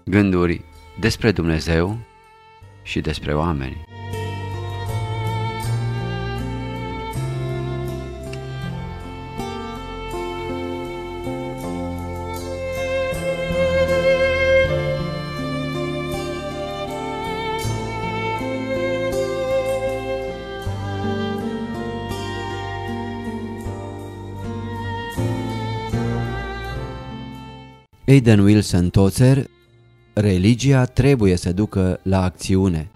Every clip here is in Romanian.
Gânduri despre Dumnezeu și despre oameni. Aidan Wilson Tozer: religia trebuie să ducă la acțiune.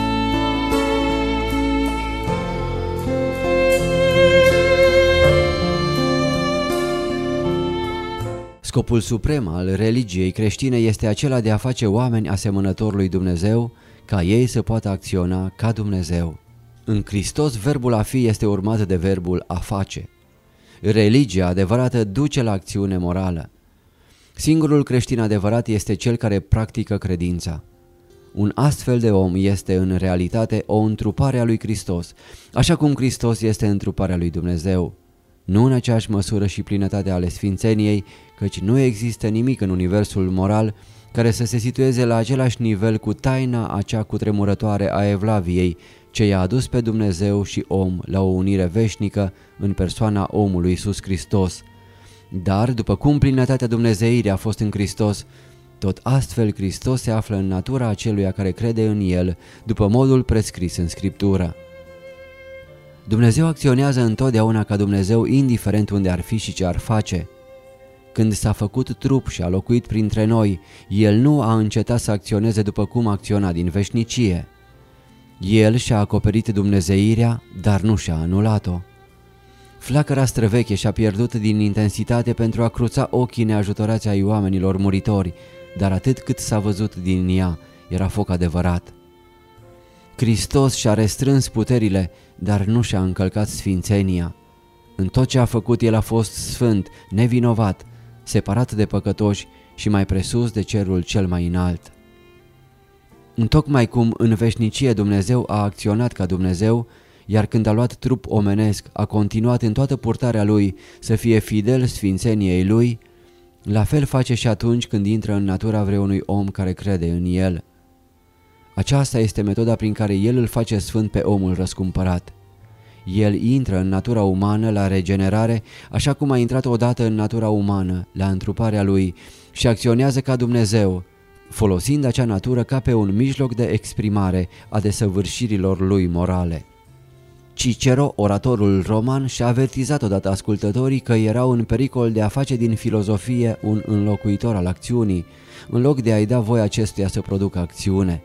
Scopul suprem al religiei creștine este acela de a face oameni asemănători lui Dumnezeu, ca ei să poată acționa ca Dumnezeu. În Hristos, verbul a fi este urmat de verbul a face. Religia adevărată duce la acțiune morală. Singurul creștin adevărat este cel care practică credința. Un astfel de om este în realitate o întrupare a lui Hristos, așa cum Hristos este întruparea lui Dumnezeu. Nu în aceeași măsură și plinătate ale sfințeniei, căci nu există nimic în universul moral care să se situeze la același nivel cu taina acea cutremurătoare a Evlaviei, ce i-a adus pe Dumnezeu și om la o unire veșnică în persoana omului Iisus Hristos. Dar, după cum plinătatea dumnezeirii a fost în Hristos, tot astfel Hristos se află în natura aceluia care crede în El, după modul prescris în Scriptură. Dumnezeu acționează întotdeauna ca Dumnezeu, indiferent unde ar fi și ce ar face. Când s-a făcut trup și a locuit printre noi, El nu a încetat să acționeze după cum acționa din veșnicie. El și-a acoperit dumnezeirea, dar nu și-a anulat-o. Flacăra străveche și-a pierdut din intensitate pentru a cruța ochii neajutorați ai oamenilor muritori, dar atât cât s-a văzut din ea era foc adevărat. Hristos și-a restrâns puterile, dar nu și-a încălcat sfințenia. În tot ce a făcut, El a fost sfânt, nevinovat, separat de păcătoși și mai presus de cerul cel mai înalt. Întocmai cum în veșnicie Dumnezeu a acționat ca Dumnezeu, iar când a luat trup omenesc, a continuat în toată purtarea Lui să fie fidel sfințeniei Lui, la fel face și atunci când intră în natura vreunui om care crede în El. Aceasta este metoda prin care El îl face sfânt pe omul răscumpărat. El intră în natura umană la regenerare, așa cum a intrat odată în natura umană, la întruparea Lui, și acționează ca Dumnezeu, folosind acea natură ca pe un mijloc de exprimare a desăvârșirilor Lui morale. Cicero, oratorul roman, și-a avertizat odată ascultătorii că erau în pericol de a face din filozofie un înlocuitor al acțiunii, în loc de a-i da voie acestuia să producă acțiune.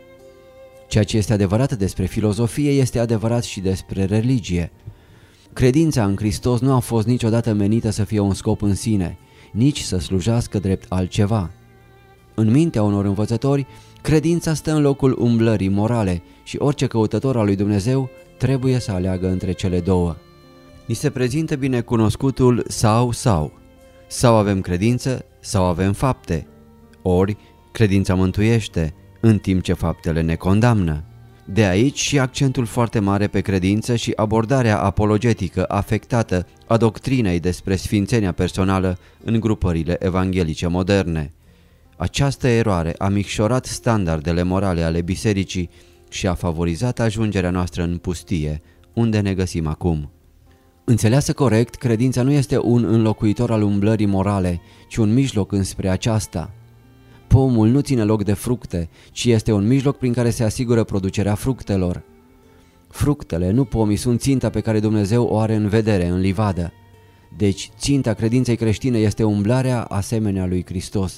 Ceea ce este adevărat despre filozofie este adevărat și despre religie. Credința în Hristos nu a fost niciodată menită să fie un scop în sine, nici să slujească drept altceva. În mintea unor învățători, credința stă în locul umblării morale și orice căutător al lui Dumnezeu trebuie să aleagă între cele două. Ni se prezintă binecunoscutul sau avem credință sau avem fapte, ori credința mântuiește, în timp ce faptele ne condamnă. De aici și accentul foarte mare pe credință și abordarea apologetică afectată a doctrinei despre sfințenia personală în grupările evanghelice moderne. Această eroare a micșorat standardele morale ale bisericii și a favorizat ajungerea noastră în pustie, unde ne găsim acum. Înțeleasă corect, credința nu este un înlocuitor al umblării morale, ci un mijloc înspre aceasta. Pomul nu ține loc de fructe, ci este un mijloc prin care se asigură producerea fructelor. Fructele, nu pomii, sunt ținta pe care Dumnezeu o are în vedere în livadă. Deci, ținta credinței creștine este umblarea asemenea lui Hristos.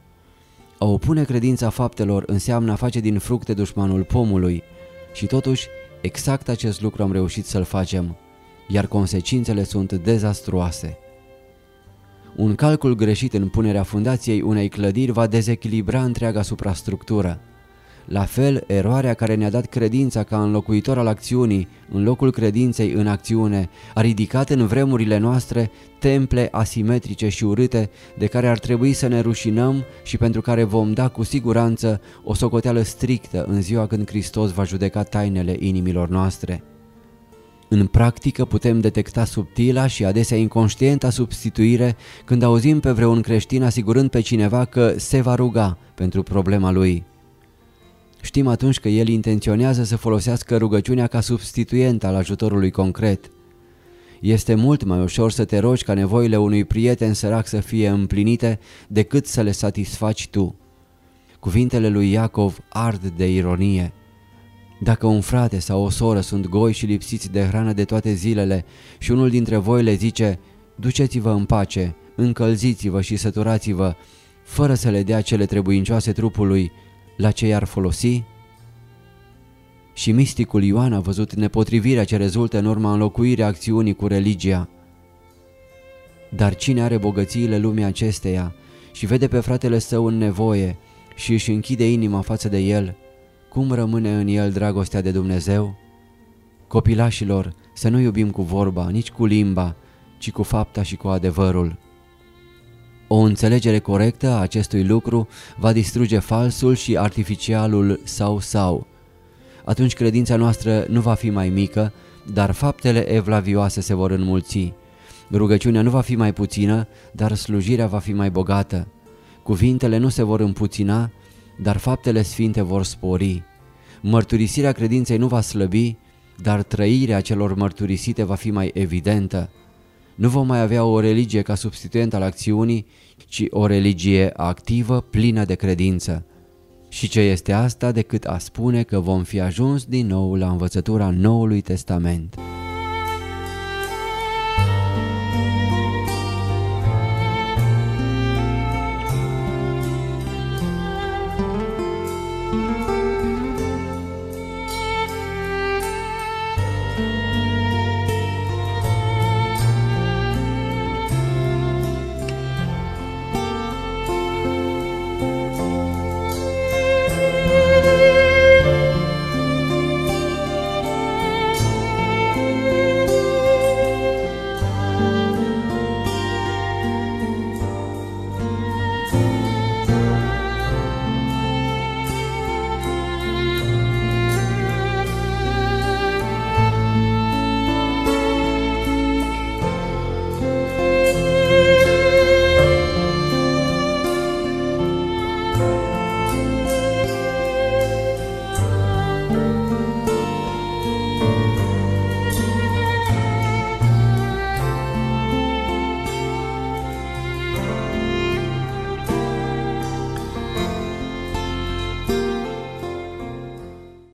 A opune credința faptelor înseamnă a face din fructe dușmanul pomului și totuși exact acest lucru am reușit să-l facem, iar consecințele sunt dezastruoase. Un calcul greșit în punerea fundației unei clădiri va dezechilibra întreaga suprastructură. La fel, eroarea care ne-a dat credința ca înlocuitor al acțiunii, în locul credinței în acțiune, a ridicat în vremurile noastre temple asimetrice și urâte de care ar trebui să ne rușinăm și pentru care vom da cu siguranță o socoteală strictă în ziua când Hristos va judeca tainele inimilor noastre. În practică putem detecta subtila și adesea inconștienta substituire când auzim pe vreun creștin asigurând pe cineva că se va ruga pentru problema lui. Știm atunci că el intenționează să folosească rugăciunea ca substituent al ajutorului concret. Este mult mai ușor să te rogi ca nevoile unui prieten sărac să fie împlinite decât să le satisfaci tu. Cuvintele lui Iacov ard de ironie. Dacă un frate sau o soră sunt goi și lipsiți de hrană de toate zilele și unul dintre voi le zice: duceți-vă în pace, încălziți-vă și săturați-vă, fără să le dea cele trebuincioase trupului, la ce i-ar folosi? Și misticul Ioan a văzut nepotrivirea ce rezultă în urma înlocuirii acțiunii cu religia. Dar cine are bogățiile lumii acesteia și vede pe fratele său în nevoie și își închide inima față de el, cum rămâne în el dragostea de Dumnezeu? Copilașilor, să nu iubim cu vorba, nici cu limba, ci cu fapta și cu adevărul. O înțelegere corectă a acestui lucru va distruge falsul și artificialul sau. Atunci credința noastră nu va fi mai mică, dar faptele evlavioase se vor înmulți. Rugăciunea nu va fi mai puțină, dar slujirea va fi mai bogată. Cuvintele nu se vor împuțina, dar faptele sfinte vor spori. Mărturisirea credinței nu va slăbi, dar trăirea celor mărturisite va fi mai evidentă. Nu vom mai avea o religie ca substituent al acțiunii, ci o religie activă, plină de credință. Și ce este asta decât a spune că vom fi ajuns din nou la învățătura Noului Testament?